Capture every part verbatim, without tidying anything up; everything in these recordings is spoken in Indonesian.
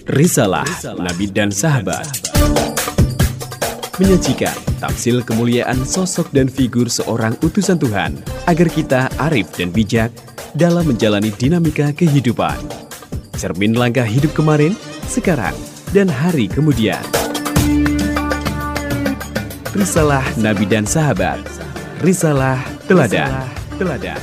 Risalah Nabi dan Sahabat menyajikan tamsil kemuliaan sosok dan figur seorang utusan Tuhan agar kita arif dan bijak dalam menjalani dinamika kehidupan. Cermin langkah hidup kemarin, sekarang, dan hari kemudian. Risalah Nabi dan Sahabat. Risalah Teladan. Teladan.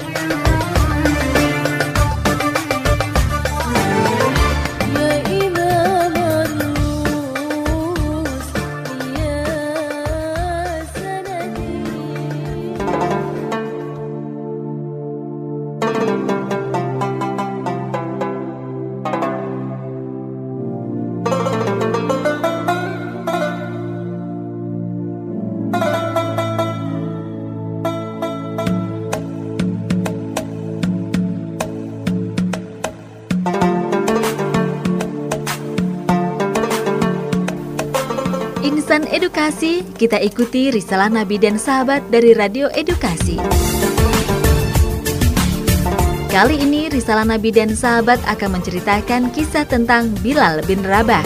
Insan Edukasi, kita ikuti Risalah Nabi dan Sahabat dari Radio Edukasi. Kali ini Risalah Nabi dan Sahabat akan menceritakan kisah tentang Bilal bin Rabah.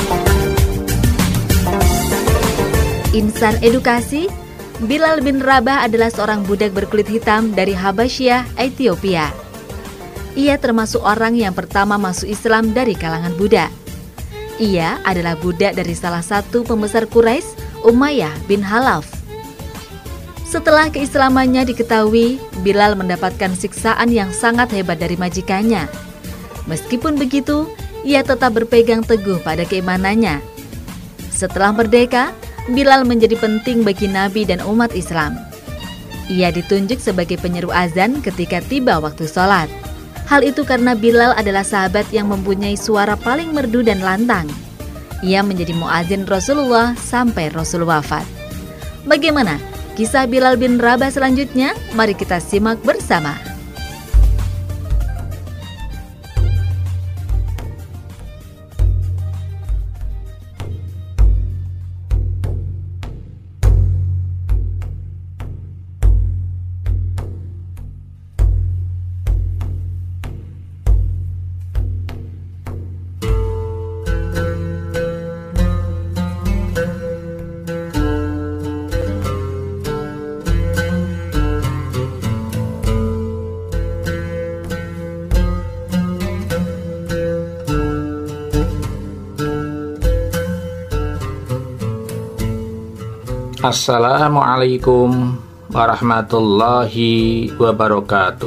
Insan Edukasi, Bilal bin Rabah adalah seorang budak berkulit hitam dari Habasyah, Ethiopia. Ia termasuk orang yang pertama masuk Islam dari kalangan Buddha. Ia adalah budak dari salah satu pembesar Quraisy, Umayyah bin Khalaf. Setelah keislamannya diketahui, Bilal mendapatkan siksaan yang sangat hebat dari majikannya. Meskipun begitu, ia tetap berpegang teguh pada keimanannya. Setelah merdeka, Bilal menjadi penting bagi Nabi dan umat Islam. Ia ditunjuk sebagai penyeru azan ketika tiba waktu sholat. Hal itu karena Bilal adalah sahabat yang mempunyai suara paling merdu dan lantang. Ia menjadi muazin Rasulullah sampai Rasul wafat. Bagaimana kisah Bilal bin Rabah selanjutnya? Mari kita simak bersama. Assalamualaikum warahmatullahi wabarakatuh.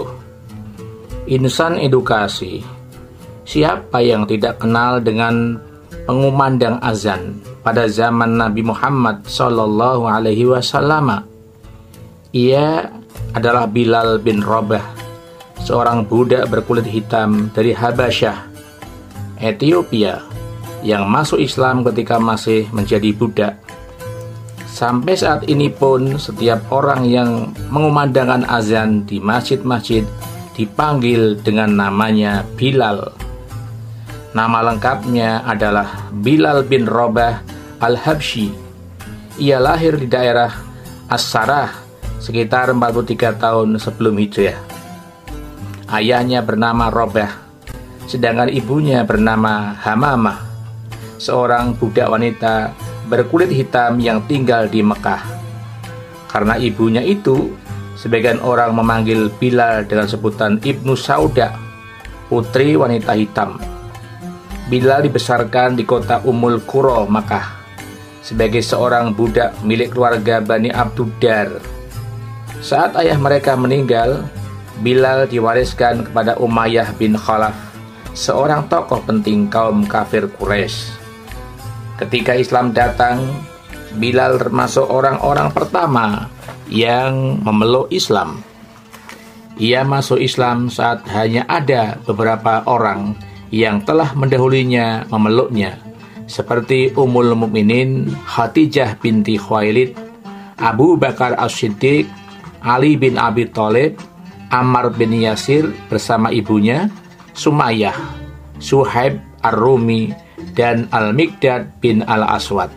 Insan Edukasi, siapa yang tidak kenal dengan pengumandang azan pada zaman Nabi Muhammad Sallallahu Alaihi Wasallam? Ia adalah Bilal bin Rabah, seorang budak berkulit hitam dari Habasyah, Ethiopia, yang masuk Islam ketika masih menjadi budak. Sampai saat ini pun setiap orang yang mengumandangkan azan di masjid-masjid dipanggil dengan namanya Bilal. Nama lengkapnya adalah Bilal bin Rabah al-Habsyi. Ia lahir di daerah As-Sarah sekitar empat puluh tiga tahun sebelum Hijriah. Ayahnya bernama Rabah, sedangkan ibunya bernama Hamamah, seorang budak wanita berkulit hitam yang tinggal di Mekah. Karena ibunya itu, sebagian orang memanggil Bilal dengan sebutan Ibnu Sauda, putri wanita hitam. Bilal dibesarkan di kota Ummul Qura, Makkah, sebagai seorang budak milik keluarga Bani Abduddar. Saat ayah mereka meninggal, Bilal diwariskan kepada Umayyah bin Khalaf, seorang tokoh penting kaum kafir Quraisy. Ketika Islam datang, Bilal termasuk orang-orang pertama yang memeluk Islam. Ia masuk Islam saat hanya ada beberapa orang yang telah mendahulunya memeluknya, seperti Ummul Mukminin Khadijah binti Khuwailid, Abu Bakar As-Siddiq, Ali bin Abi Thalib, Ammar bin Yasir bersama ibunya, Sumayyah, Suhaib Ar-Rumi, dan Al-Miqdad bin Al-Aswad.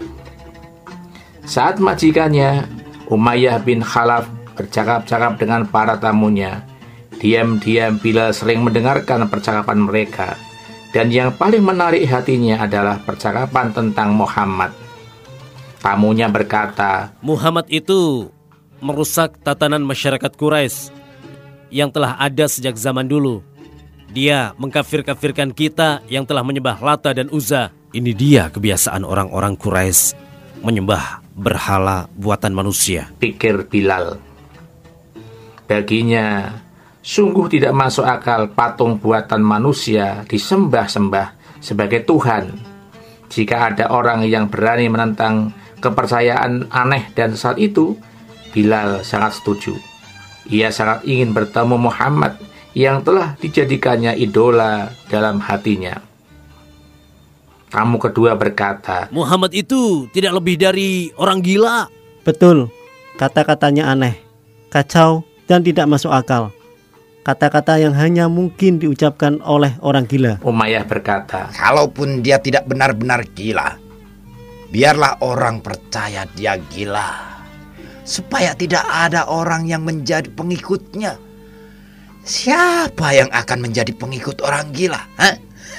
Saat majikannya, Umayyah bin Khalaf bercakap-cakap dengan para tamunya, diam-diam Bilal sering mendengarkan percakapan mereka Dan yang paling menarik hatinya adalah percakapan tentang Muhammad. Tamunya berkata, Muhammad itu merusak tatanan masyarakat Quraisy yang telah ada sejak zaman dulu. Dia mengkafir-kafirkan kita yang telah menyembah Lata dan Uzza. Ini dia kebiasaan orang-orang Quraisy, menyembah berhala buatan manusia, pikir Bilal. Baginya, sungguh tidak masuk akal patung buatan manusia disembah-sembah sebagai Tuhan. Jika ada orang yang berani menentang kepercayaan aneh dan saat itu, Bilal sangat setuju. Ia sangat ingin bertemu Muhammad yang telah dijadikannya idola dalam hatinya. Tamu kedua berkata, Muhammad itu tidak lebih dari orang gila. Betul, kata-katanya aneh, kacau, dan tidak masuk akal. Kata-kata yang hanya mungkin diucapkan oleh orang gila. Umayyah berkata, kalaupun dia tidak benar-benar gila, biarlah orang percaya dia gila, supaya tidak ada orang yang menjadi pengikutnya. Siapa yang akan menjadi pengikut orang gila? Hah?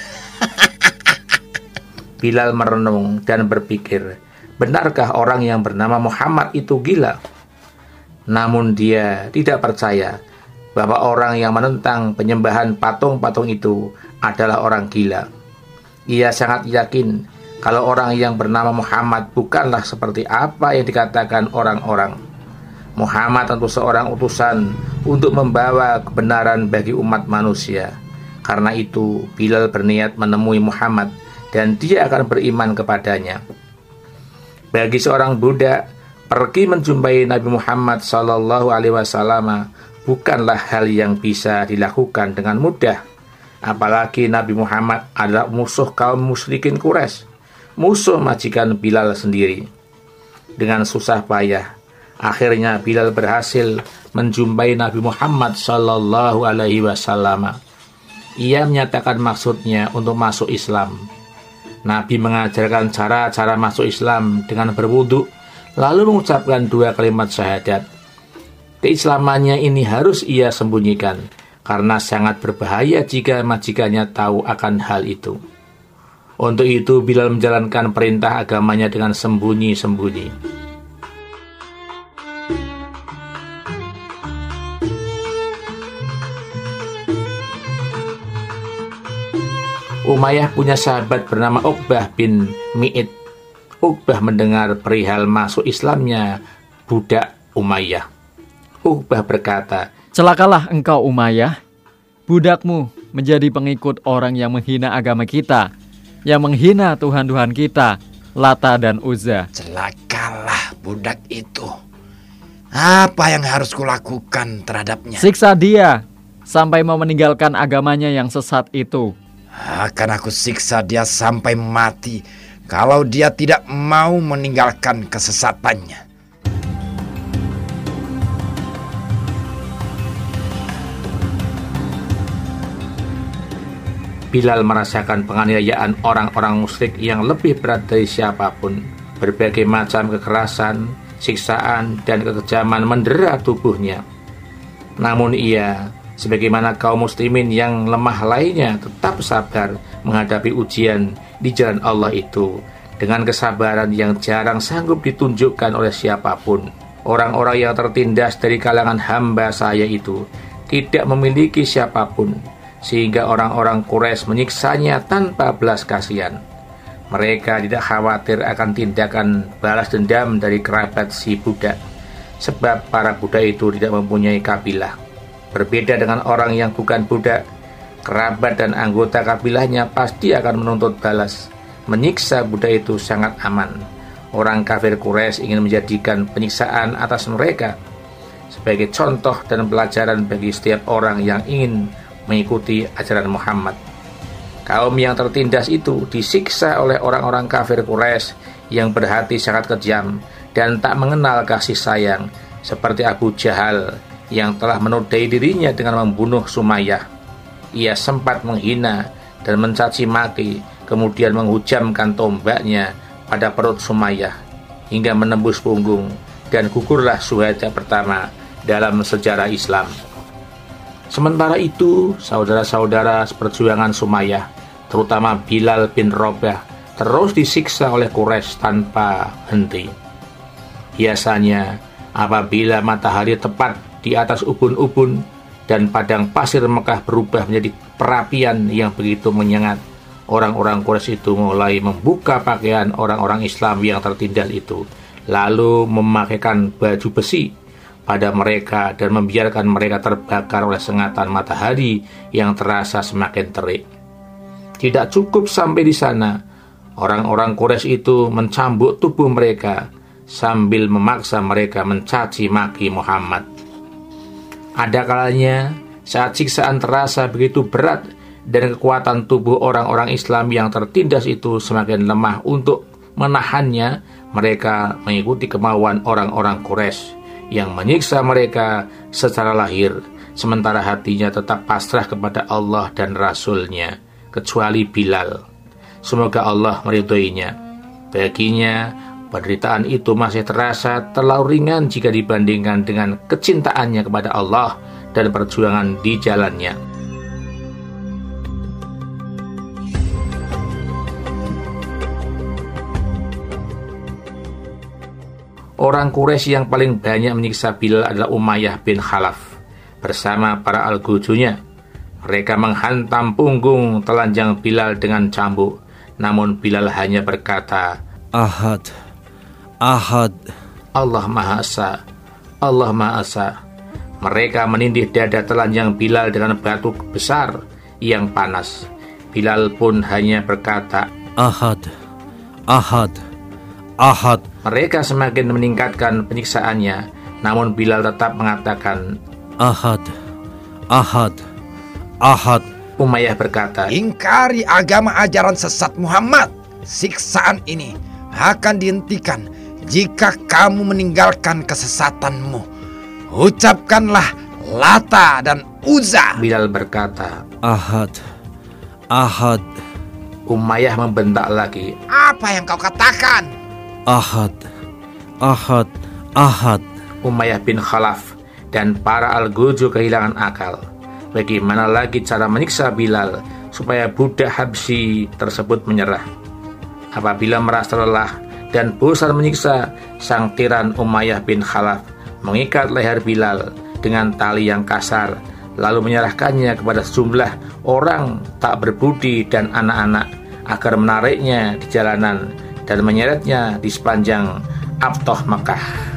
Bilal merenung dan berpikir, benarkah orang yang bernama Muhammad itu gila? Namun dia tidak percaya bahwa orang yang menentang penyembahan patung-patung itu adalah orang gila. Ia sangat yakin kalau orang yang bernama Muhammad bukanlah seperti apa yang dikatakan orang-orang. Muhammad tentu seorang utusan untuk membawa kebenaran bagi umat manusia. Karena itu, Bilal berniat menemui Muhammad dan dia akan beriman kepadanya. Bagi seorang budak, pergi menjumpai Nabi Muhammad Sallallahu Alaihi Wasallam bukanlah hal yang bisa dilakukan dengan mudah. Apalagi Nabi Muhammad adalah musuh kaum musyrikin Quraisy, musuh majikan Bilal sendiri. Dengan susah payah, akhirnya Bilal berhasil menjumpai Nabi Muhammad Sallallahu Alaihi Wasallam. Ia menyatakan maksudnya untuk masuk Islam. Nabi mengajarkan cara-cara masuk Islam dengan berwudu, lalu mengucapkan dua kalimat syahadat. Keislamannya ini harus ia sembunyikan, karena sangat berbahaya jika majikannya tahu akan hal itu. Untuk itu Bilal menjalankan perintah agamanya dengan sembunyi-sembunyi. Umayyah punya sahabat bernama Uqbah bin Mi'id. Uqbah mendengar perihal masuk Islamnya budak Umayyah. Uqbah berkata, celakalah engkau Umayyah, budakmu menjadi pengikut orang yang menghina agama kita, yang menghina Tuhan-Tuhan kita, Lata dan Uzza. Celakalah budak itu. Apa yang harus kulakukan terhadapnya? Siksa dia sampai mau meninggalkan agamanya yang sesat itu. Akan aku siksa dia sampai mati kalau dia tidak mau meninggalkan kesesatannya. Bilal merasakan penganiayaan orang-orang musyrik yang lebih berat dari siapapun. Berbagai macam kekerasan, siksaan, dan kekejaman mendera tubuhnya. Namun ia, sebagaimana kaum muslimin yang lemah lainnya, tetap sabar menghadapi ujian di jalan Allah itu dengan kesabaran yang jarang sanggup ditunjukkan oleh siapapun. Orang-orang yang tertindas dari kalangan hamba saya itu tidak memiliki siapapun, sehingga orang-orang Quraisy menyiksanya tanpa belas kasihan. Mereka tidak khawatir akan tindakan balas dendam dari kerabat si budak, sebab para budak itu tidak mempunyai kabilah. Berbeda dengan orang yang bukan budak, kerabat dan anggota kabilahnya pasti akan menuntut balas. Menyiksa budak itu sangat aman. Orang kafir Quraisy ingin menjadikan penyiksaan atas mereka sebagai contoh dan pelajaran bagi setiap orang yang ingin mengikuti ajaran Muhammad. Kaum yang tertindas itu disiksa oleh orang-orang kafir Quraisy yang berhati sangat kejam dan tak mengenal kasih sayang, seperti Abu Jahal yang telah menodai dirinya dengan membunuh Sumayyah. Ia sempat menghina dan mencaci maki, kemudian menghujamkan tombaknya pada perut Sumayyah hingga menembus punggung, dan gugurlah syuhada pertama dalam sejarah Islam. Sementara itu, saudara-saudara seperjuangan Sumayyah terutama Bilal bin Rabah, terus disiksa oleh Quraisy tanpa henti. Biasanya apabila matahari tepat di atas ubun-ubun dan padang pasir Mekah berubah menjadi perapian yang begitu menyengat, orang-orang Quraisy itu mulai membuka pakaian orang-orang Islam yang tertindas itu, lalu memakaikan baju besi pada mereka dan membiarkan mereka terbakar oleh sengatan matahari yang terasa semakin terik. Tidak cukup sampai di sana, orang-orang Quraisy itu mencambuk tubuh mereka sambil memaksa mereka mencaci maki Muhammad. Ada kalanya saat siksaan terasa begitu berat dan kekuatan tubuh orang-orang Islam yang tertindas itu semakin lemah untuk menahannya, mereka mengikuti kemauan orang-orang Quraisy yang menyiksa mereka secara lahir, sementara hatinya tetap pasrah kepada Allah dan Rasul-Nya, kecuali Bilal. Semoga Allah meridhoinya. Baginya, penderitaan itu masih terasa terlalu ringan jika dibandingkan dengan kecintaannya kepada Allah dan perjuangan di jalannya. Orang Quraisy yang paling banyak menyiksa Bilal adalah Umayyah bin Khalaf bersama para algojonya. Mereka menghantam punggung telanjang Bilal dengan cambuk, namun Bilal hanya berkata, Ahad, Ahad, Allah Maha Esa, Allah Maha Esa. Mereka menindih dada telanjang Bilal dengan batu besar yang panas. Bilal pun hanya berkata, Ahad, Ahad, Ahad. Mereka semakin meningkatkan penyiksaannya, namun Bilal tetap mengatakan, Ahad, Ahad, Ahad. Umayyah berkata, ingkari agama ajaran sesat Muhammad. Siksaan ini akan dihentikan jika kamu meninggalkan kesesatanmu. Ucapkanlah Lata dan Uzza. Bilal berkata, Ahad, Ahad. Umayyah membentak lagi, apa yang kau katakan? Ahad, Ahad, Ahad. Umayyah bin Khalaf dan para algojo kehilangan akal. Bagaimana lagi cara menyiksa Bilal supaya budak Habsyi tersebut menyerah? Apabila merasa lelah dan bosan menyiksa, sang tiran Umayyah bin Khalaf mengikat leher Bilal dengan tali yang kasar, lalu menyerahkannya kepada sejumlah orang tak berbudi dan anak-anak agar menariknya di jalanan dan menyeretnya di sepanjang Abtoh Mekah.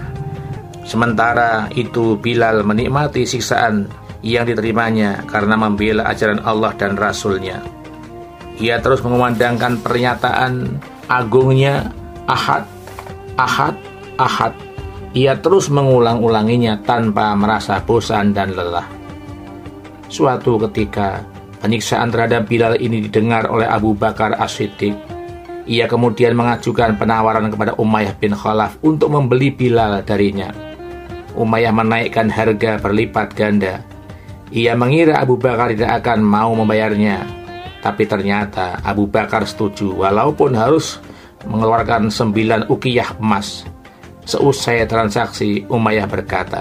Sementara itu Bilal menikmati siksaan yang diterimanya karena membela ajaran Allah dan Rasul-Nya. Ia terus mengumandangkan pernyataan agungnya, Ahad, Ahad, Ahad. Ia terus mengulang-ulanginya tanpa merasa bosan dan lelah. Suatu ketika, penyiksaan terhadap Bilal ini didengar oleh Abu Bakar As-Siddiq. Ia kemudian mengajukan penawaran kepada Umayyah bin Khalaf untuk membeli Bilal darinya. Umayyah menaikkan harga berlipat ganda. Ia mengira Abu Bakar tidak akan mau membayarnya, tapi ternyata Abu Bakar setuju walaupun harus mengeluarkan sembilan ukiyah emas. Seusai transaksi, Umayyah berkata,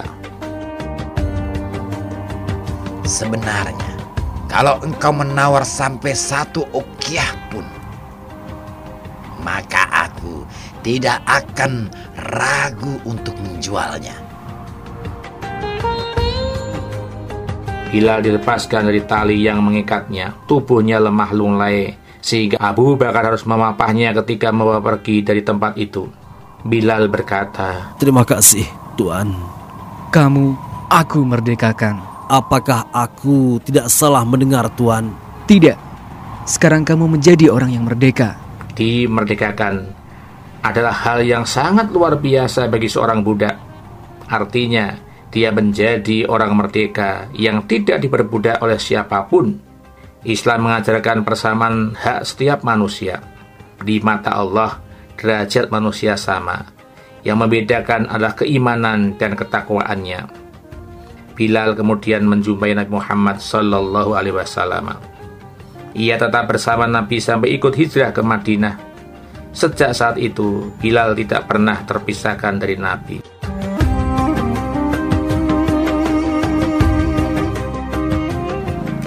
sebenarnya kalau engkau menawar sampai satu ukiyah pun, maka aku tidak akan ragu untuk menjualnya. Bilal dilepaskan dari tali yang mengikatnya. Tubuhnya lemah lunglai sehingga Abu Bakar harus memapahnya ketika membawa pergi dari tempat itu. Bilal berkata, Terima kasih, Tuan. Kamu aku merdekakan. Apakah aku tidak salah mendengar, Tuan? Tidak. Sekarang kamu menjadi orang yang merdeka. Dimerdekakan adalah hal yang sangat luar biasa bagi seorang budak. Artinya, dia menjadi orang merdeka yang tidak diperbudak oleh siapapun. Islam mengajarkan persamaan hak setiap manusia. Di mata Allah, derajat manusia sama. Yang membedakan adalah keimanan dan ketakwaannya. Bilal kemudian menjumpai Nabi Muhammad Sallallahu Alaihi Wasallam. Ia tetap bersama Nabi sampai ikut hijrah ke Madinah. Sejak saat itu, Bilal tidak pernah terpisahkan dari Nabi.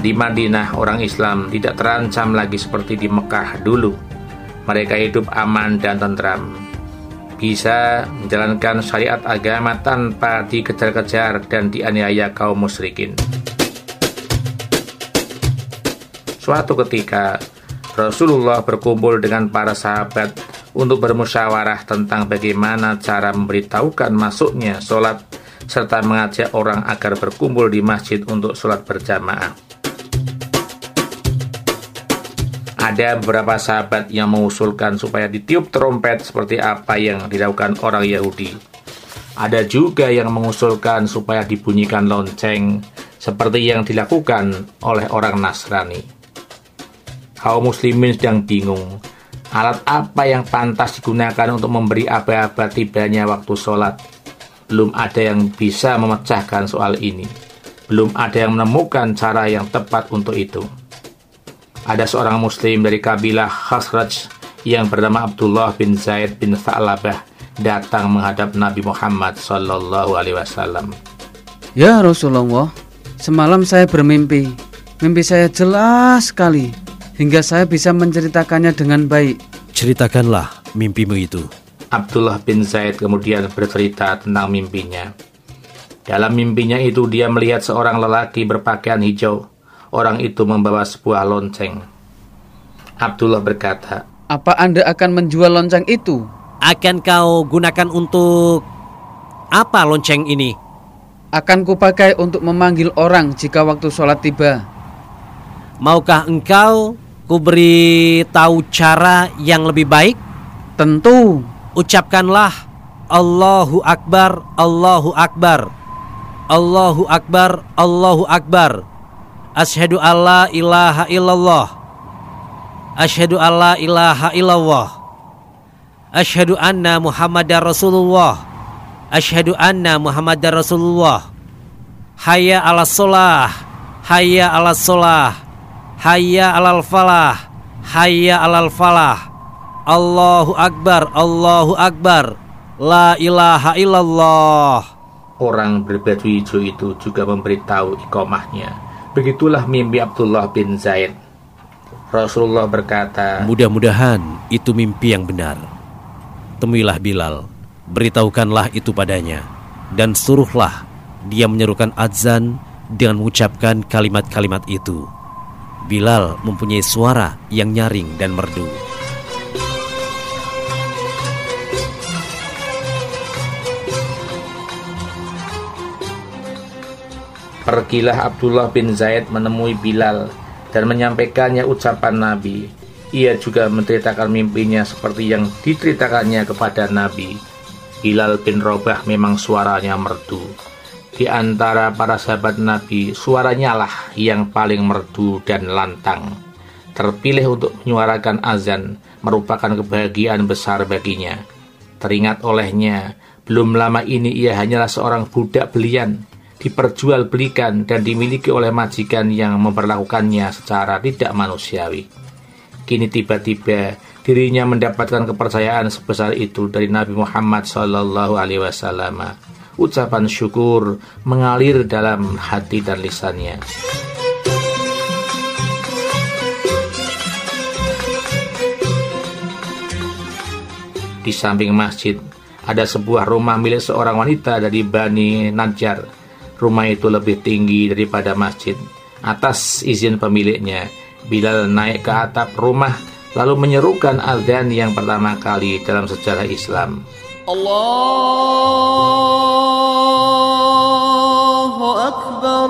Di Madinah orang Islam tidak terancam lagi seperti di Mekah dulu. Mereka hidup aman dan tentram, bisa menjalankan syariat agama tanpa dikejar-kejar dan dianiaya kaum musyrikin. Suatu ketika Rasulullah berkumpul dengan para sahabat untuk bermusyawarah tentang bagaimana cara memberitahukan masuknya sholat serta mengajak orang agar berkumpul di masjid untuk sholat berjamaah. Ada beberapa sahabat yang mengusulkan supaya ditiup trompet seperti apa yang dilakukan orang Yahudi. Ada juga yang mengusulkan supaya dibunyikan lonceng seperti yang dilakukan oleh orang Nasrani. Kaum muslimin sedang bingung, alat apa yang pantas digunakan untuk memberi aba-aba tibanya waktu sholat. Belum ada yang bisa memecahkan soal ini. Belum ada yang menemukan cara yang tepat untuk itu. Ada seorang muslim dari kabilah Khazraj yang bernama Abdullah bin Zaid bin Tha'labah datang menghadap Nabi Muhammad sallallahu alaihi wasallam. Ya Rasulullah, semalam saya bermimpi. Mimpi saya jelas sekali hingga saya bisa menceritakannya dengan baik. Ceritakanlah mimpimu itu. Abdullah bin Zaid kemudian bercerita tentang mimpinya. Dalam mimpinya itu dia melihat seorang lelaki berpakaian hijau. Orang itu membawa sebuah lonceng. Abdullah berkata, "Apa Anda akan menjual lonceng itu?" "Akan kau gunakan untuk apa lonceng ini?" "Akan kupakai untuk memanggil orang jika waktu sholat tiba." "Maukah engkau kuberi tahu cara yang lebih baik?" "Tentu." "Ucapkanlah Allahu Akbar, Allahu Akbar, Allahu Akbar, Allahu Akbar. Asyhadu alla ilaha illallah, asyhadu alla ilaha illallah, asyhadu anna Muhammadar Rasulullah, asyhadu anna Muhammadar Rasulullah. Hayya 'alas shalah, hayya 'alas shalah, hayya 'alal falah, hayya 'alal falah. Allahu Akbar, Allahu Akbar, la ilaha illallah." Orang berbaju hijau itu juga memberitahu iqamahnya. Begitulah mimpi Abdullah bin Zaid. Rasulullah berkata, "Mudah-mudahan itu mimpi yang benar. Temuilah Bilal, beritahukanlah itu padanya, dan suruhlah dia menyerukan azan dengan mengucapkan kalimat-kalimat itu." Bilal mempunyai suara yang nyaring dan merdu. Pergilah Abdullah bin Zaid menemui Bilal dan menyampaikannya ucapan Nabi. Ia juga menceritakan mimpinya seperti yang diceritakannya kepada Nabi. Bilal bin Rabah memang suaranya merdu. Di antara para sahabat Nabi, suaranya lah yang paling merdu dan lantang. Terpilih untuk menyuarakan azan merupakan kebahagiaan besar baginya. Teringat olehnya, belum lama ini ia hanyalah seorang budak belian, diperjualbelikan dan dimiliki oleh majikan yang memperlakukannya secara tidak manusiawi. Kini tiba-tiba dirinya mendapatkan kepercayaan sebesar itu dari Nabi Muhammad sallallahu alaihi wasallam. Ucapan syukur mengalir dalam hati dan lisannya. Di samping masjid ada sebuah rumah milik seorang wanita dari Bani Najjar. Rumah itu lebih tinggi daripada masjid. Atas izin pemiliknya, Bilal naik ke atap rumah lalu menyerukan azan yang pertama kali dalam sejarah Islam. Allahu Akbar,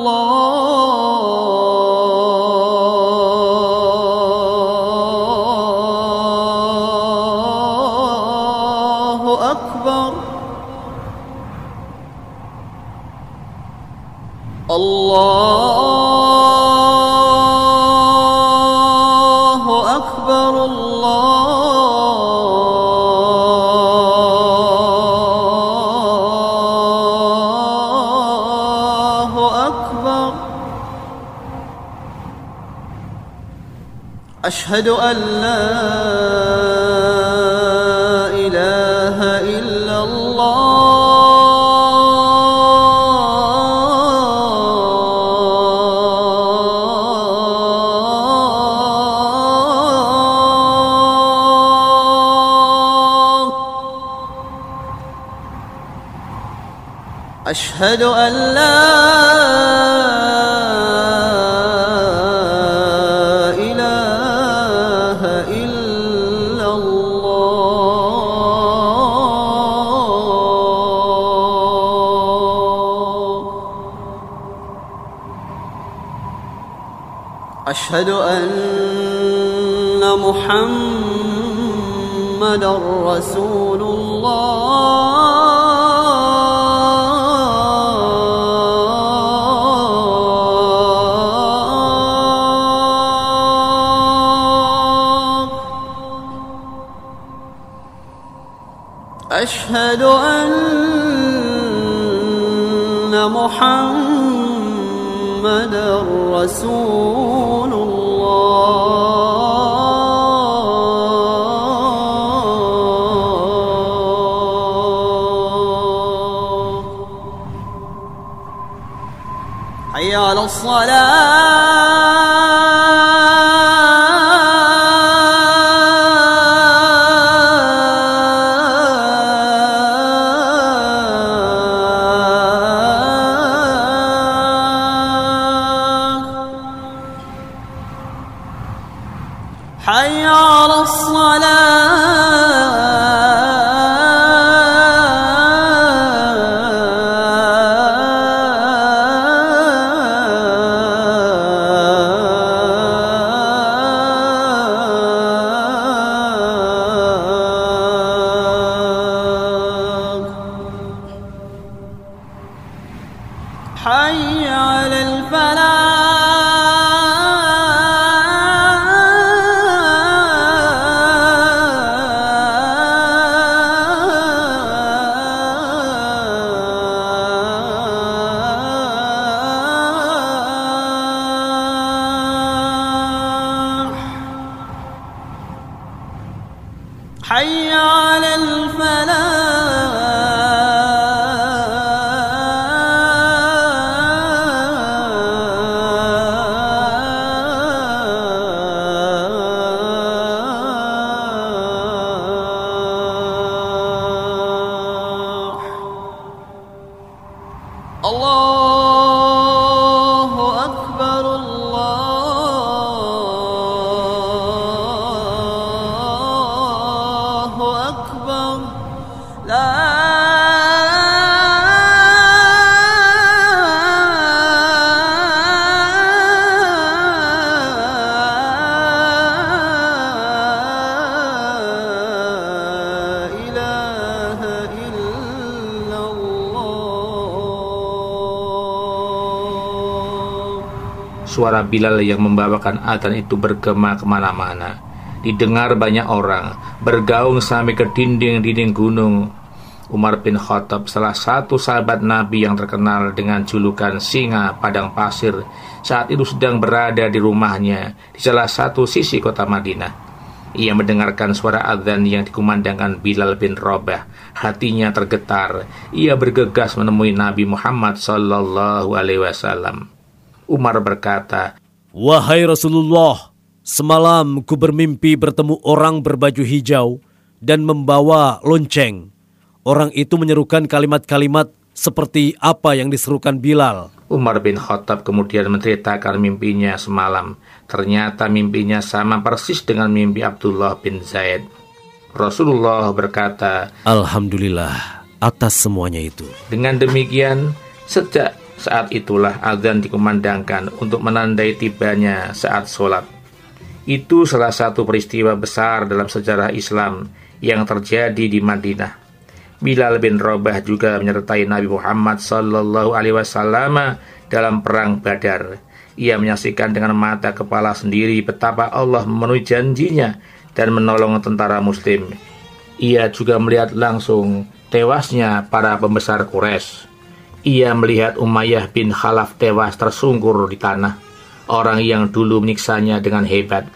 Allahu Akbar, Allahu Akbar, Allahu Akbar. Asyhadu an la ilaha illallah. أشهد أن لا إله إلا الله أشهد أن محمد رسول الله أشهد أن محمد رسول الله حي على الصلاة حي على الصلاة حي على الفلاح حي على الفلاح الله أكبر الله أكبر لا إله إلا الله. Suara Bilal yang membawakan adzan itu bergema kemana-mana. Didengar banyak orang, bergaung sampai ke dinding-dinding gunung. Umar bin Khattab, salah satu sahabat Nabi yang terkenal dengan julukan Singa Padang Pasir, saat itu sedang berada di rumahnya di salah satu sisi kota Madinah. Ia mendengarkan suara adzan yang dikumandangkan Bilal bin Rabah. Hatinya tergetar. Ia bergegas menemui Nabi Muhammad sallallahu alaihi wasallam. Umar berkata, "Wahai Rasulullah, semalam ku bermimpi bertemu orang berbaju hijau dan membawa lonceng. Orang itu menyerukan kalimat-kalimat seperti apa yang diserukan Bilal." Umar bin Khattab kemudian menceritakan mimpinya semalam. Ternyata mimpinya sama persis dengan mimpi Abdullah bin Zaid. Rasulullah berkata, "Alhamdulillah atas semuanya itu." Dengan demikian, sejak saat itulah azan dikumandangkan untuk menandai tibanya saat sholat. Itu salah satu peristiwa besar dalam sejarah Islam yang terjadi di Madinah. Bilal bin Rabah juga menyertai Nabi Muhammad sallallahu alaihi wasallam dalam perang Badar. Ia menyaksikan dengan mata kepala sendiri betapa Allah memenuhi janjinya dan menolong tentara muslim. Ia juga melihat langsung tewasnya para pembesar Quraisy. Ia melihat Umayyah bin Khalaf tewas tersungkur di tanah, orang yang dulu menyiksanya dengan hebat.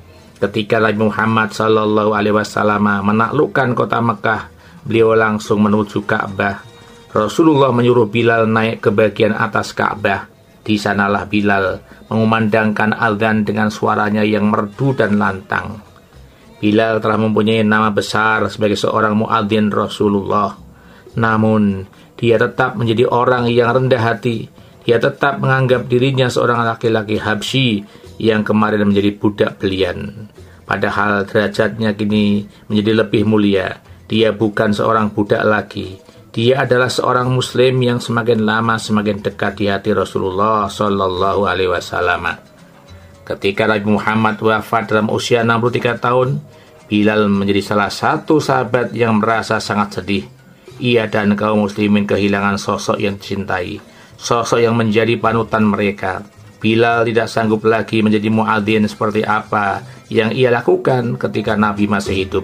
Ketika Nabi Muhammad sallallahu alaihi wasallam menaklukkan kota Mekah, beliau langsung menuju Ka'bah. Rasulullah menyuruh Bilal naik ke bagian atas Ka'bah. Di sanalah Bilal mengumandangkan azan dengan suaranya yang merdu dan lantang. Bilal telah mempunyai nama besar sebagai seorang muadzin Rasulullah. Namun, Dia tetap menjadi orang yang rendah hati. Dia tetap menganggap dirinya seorang laki-laki Habsyi yang kemarin menjadi budak belian. Padahal derajatnya kini menjadi lebih mulia. Dia bukan seorang budak lagi. Dia adalah seorang muslim yang semakin lama semakin dekat di hati Rasulullah Shallallahu Alaihi Wasallam. Ketika Nabi Muhammad wafat dalam usia enam puluh tiga tahun, Bilal menjadi salah satu sahabat yang merasa sangat sedih. Ia dan kaum muslimin kehilangan sosok yang dicintai, sosok yang menjadi panutan mereka. Bilal tidak sanggup lagi menjadi muadzin seperti apa yang ia lakukan ketika Nabi masih hidup.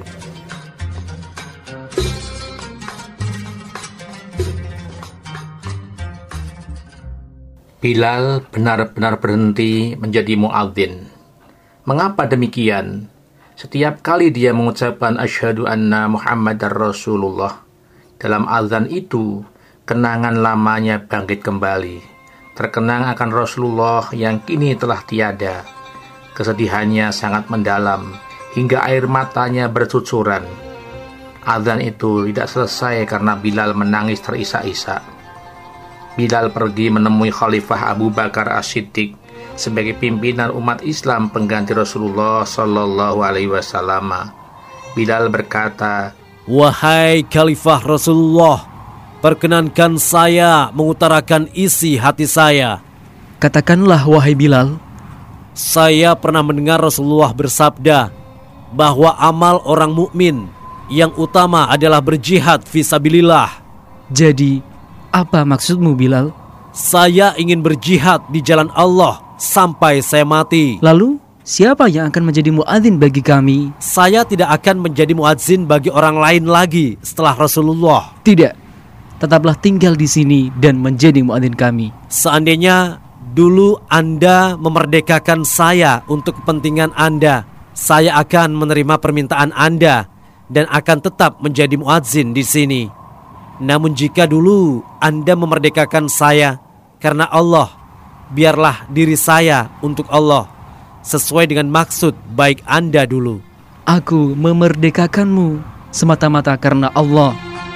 Bilal benar-benar berhenti menjadi muadzin. Mengapa demikian? Setiap kali dia mengucapkan asyhadu anna Muhammadar Rasulullah, dalam azan itu kenangan lamanya bangkit kembali. Terkenang akan Rasulullah yang kini telah tiada. Kesedihannya sangat mendalam hingga air matanya bercucuran. Azan itu tidak selesai karena Bilal menangis terisak-isak. Bilal pergi menemui Khalifah Abu Bakar As-Siddiq sebagai pimpinan umat Islam pengganti Rasulullah Shallallahu Alaihi Wasallam. Bilal berkata, "Wahai Khalifah Rasulullah, perkenankan saya mengutarakan isi hati saya." Katakanlah wahai Bilal. Saya pernah mendengar Rasulullah bersabda bahwa amal orang mukmin yang utama adalah berjihad fisabilillah. Jadi, apa maksudmu Bilal? Saya ingin berjihad di jalan Allah sampai saya mati. Lalu, siapa yang akan menjadi muadzin bagi kami? Saya tidak akan menjadi muadzin bagi orang lain lagi setelah Rasulullah. Tidak, tetaplah tinggal di sini dan menjadi muadzin kami. Seandainya dulu Anda memerdekakan saya untuk kepentingan Anda, saya akan menerima permintaan Anda dan akan tetap menjadi muadzin di sini. Namun jika dulu Anda memerdekakan saya karena Allah, biarlah diri saya untuk Allah, sesuai dengan maksud baik Anda dulu. Aku memerdekakanmu semata-mata karena Allah.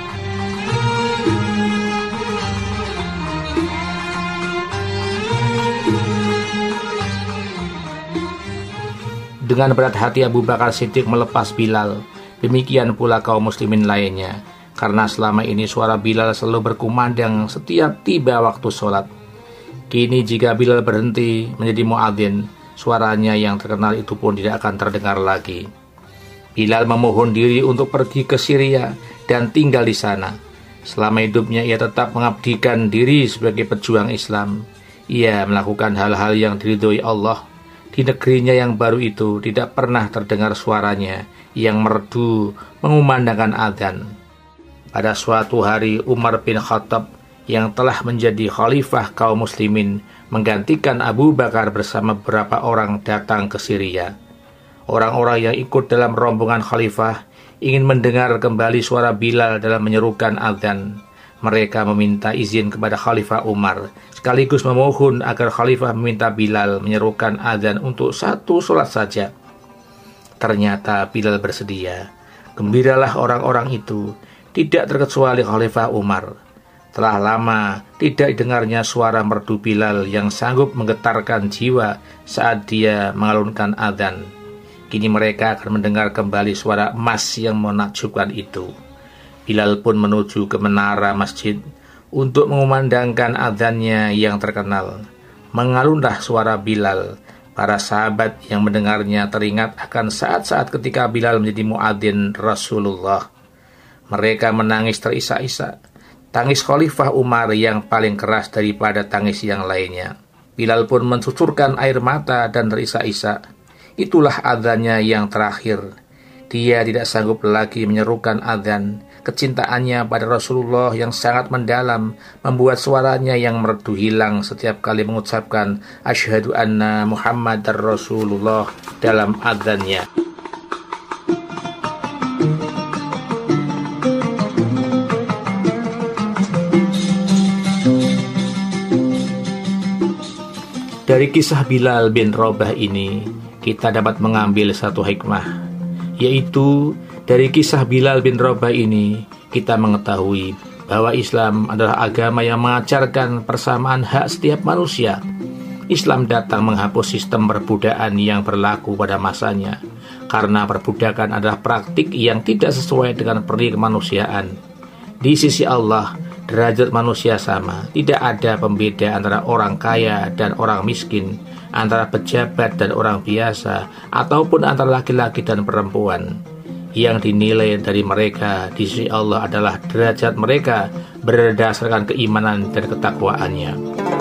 Dengan berat hati Abu Bakar Siddiq melepas Bilal. Demikian pula kaum muslimin lainnya. Karena selama ini suara Bilal selalu berkumandang setiap tiba waktu sholat. Kini jika Bilal berhenti menjadi muadzin, suaranya yang terkenal itu pun tidak akan terdengar lagi. Bilal memohon diri untuk pergi ke Syria dan tinggal di sana. Selama hidupnya ia tetap mengabdikan diri sebagai pejuang Islam. Ia melakukan hal-hal yang diridhoi Allah. Di negerinya yang baru itu tidak pernah terdengar suaranya yang merdu mengumandangkan adzan. Pada suatu hari Umar bin Khattab yang telah menjadi khalifah kaum muslimin menggantikan Abu Bakar bersama beberapa orang datang ke Syria. Orang-orang yang ikut dalam rombongan khalifah ingin mendengar kembali suara Bilal dalam menyerukan adzan. Mereka meminta izin kepada Khalifah Umar sekaligus memohon agar khalifah meminta Bilal menyerukan adzan untuk satu sholat saja. Ternyata Bilal bersedia. Gembiralah orang-orang itu. Tidak terkecuali Khalifah Umar. Telah lama tidak didengarnya suara merdu Bilal yang sanggup menggetarkan jiwa saat dia mengalunkan adzan. Kini mereka akan mendengar kembali suara emas yang menakjubkan itu. Bilal pun menuju ke menara masjid untuk mengumandangkan adzannya yang terkenal. Mengalunlah suara Bilal. Para sahabat yang mendengarnya teringat akan saat-saat ketika Bilal menjadi muadzin Rasulullah. Mereka menangis terisak-isak. Tangis Khalifah Umar yang paling keras daripada tangis yang lainnya. Bilal pun mencucurkan air mata dan terisak-isak. Itulah adzannya yang terakhir. Dia tidak sanggup lagi menyerukan adzan. Kecintaannya pada Rasulullah yang sangat mendalam membuat suaranya yang merdu hilang setiap kali mengucapkan asyhadu anna Muhammadar Rasulullah dalam adzannya. Dari kisah Bilal bin Rabah ini, kita dapat mengambil satu hikmah, yaitu dari kisah Bilal bin Rabah ini, kita mengetahui bahwa Islam adalah agama yang mengajarkan persamaan hak setiap manusia. Islam datang menghapus sistem perbudakan yang berlaku pada masanya, karena perbudakan adalah praktik yang tidak sesuai dengan peri kemanusiaan. Di sisi Allah, derajat manusia sama, tidak ada pembeda antara orang kaya dan orang miskin, antara pejabat dan orang biasa, ataupun antara laki-laki dan perempuan. Yang dinilai dari mereka di sisi Allah adalah derajat mereka berdasarkan keimanan dan ketakwaannya.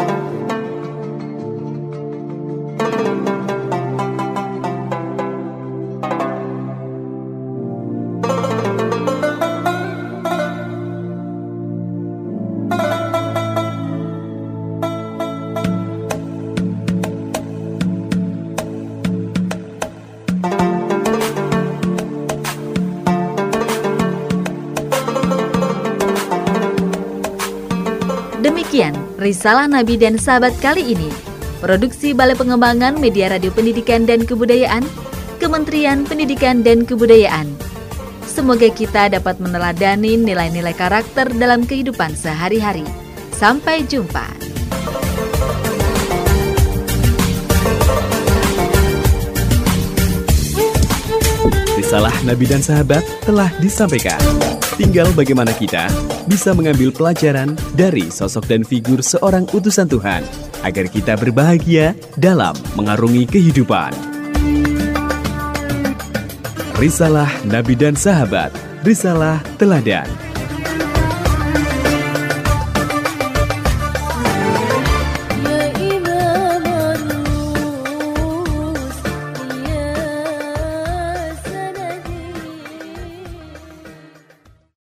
Demikian Risalah Nabi dan Sahabat kali ini. Produksi Balai Pengembangan Media Radio Pendidikan dan Kebudayaan, Kementerian Pendidikan dan Kebudayaan. Semoga kita dapat meneladani nilai-nilai karakter dalam kehidupan sehari-hari. Sampai jumpa. Risalah Nabi dan Sahabat telah disampaikan. Tinggal bagaimana kita bisa mengambil pelajaran dari sosok dan figur seorang utusan Tuhan agar kita berbahagia dalam mengarungi kehidupan. Risalah Nabi dan Sahabat, risalah teladan.